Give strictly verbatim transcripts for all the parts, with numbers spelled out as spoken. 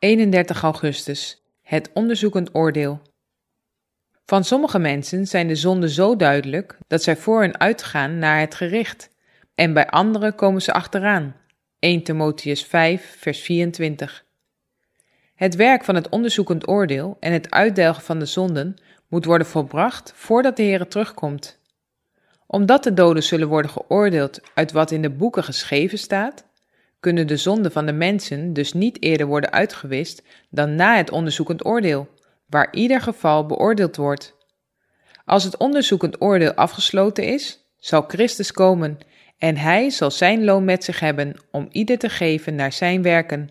eenendertig augustus, het onderzoekend oordeel. Van sommige mensen zijn de zonden zo duidelijk dat zij voor hen uitgaan naar het gericht, en bij anderen komen ze achteraan. eerste Timotheüs vijf, vers vierentwintig. Het werk van het onderzoekend oordeel en het uitdelgen van de zonden moet worden volbracht voordat de Heere terugkomt. Omdat de doden zullen worden geoordeeld uit wat in de boeken geschreven staat, kunnen de zonden van de mensen dus niet eerder worden uitgewist dan na het onderzoekend oordeel, waar ieder geval beoordeeld wordt. Als het onderzoekend oordeel afgesloten is, zal Christus komen en hij zal zijn loon met zich hebben om ieder te geven naar zijn werken.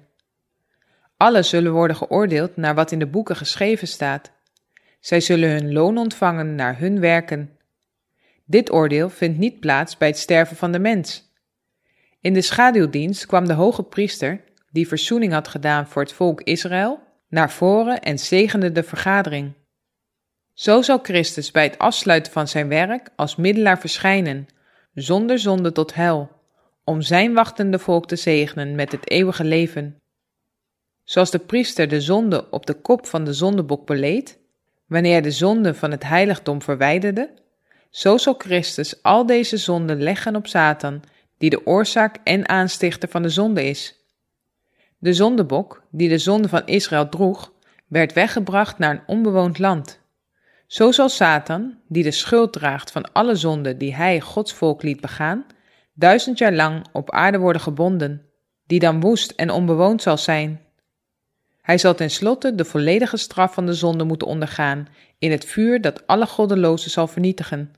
Alle zullen worden geoordeeld naar wat in de boeken geschreven staat. Zij zullen hun loon ontvangen naar hun werken. Dit oordeel vindt niet plaats bij het sterven van de mens. In de schaduwdienst kwam de hoge priester, die verzoening had gedaan voor het volk Israël, naar voren en zegende de vergadering. Zo zal Christus bij het afsluiten van zijn werk als middelaar verschijnen, zonder zonde tot hel, om zijn wachtende volk te zegenen met het eeuwige leven. Zoals de priester de zonde op de kop van de zondebok beleed, wanneer de zonde van het heiligdom verwijderde, zo zal Christus al deze zonden leggen op Satan, die de oorzaak en aanstichter van de zonde is. De zondebok, die de zonde van Israël droeg, werd weggebracht naar een onbewoond land. Zo zal Satan, die de schuld draagt van alle zonden die hij Gods volk liet begaan, duizend jaar lang op aarde worden gebonden, die dan woest en onbewoond zal zijn. Hij zal tenslotte de volledige straf van de zonde moeten ondergaan in het vuur dat alle goddelozen zal vernietigen.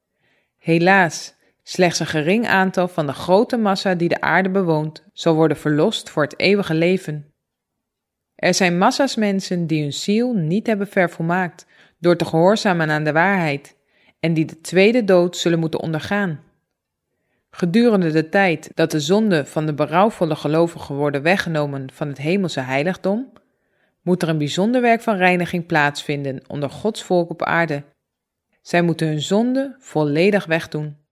Helaas, slechts een gering aantal van de grote massa die de aarde bewoont, zal worden verlost voor het eeuwige leven. Er zijn massa's mensen die hun ziel niet hebben vervolmaakt door te gehoorzamen aan de waarheid en die de tweede dood zullen moeten ondergaan. Gedurende de tijd dat de zonden van de berouwvolle gelovigen worden weggenomen van het hemelse heiligdom, moet er een bijzonder werk van reiniging plaatsvinden onder Gods volk op aarde. Zij moeten hun zonde volledig wegdoen.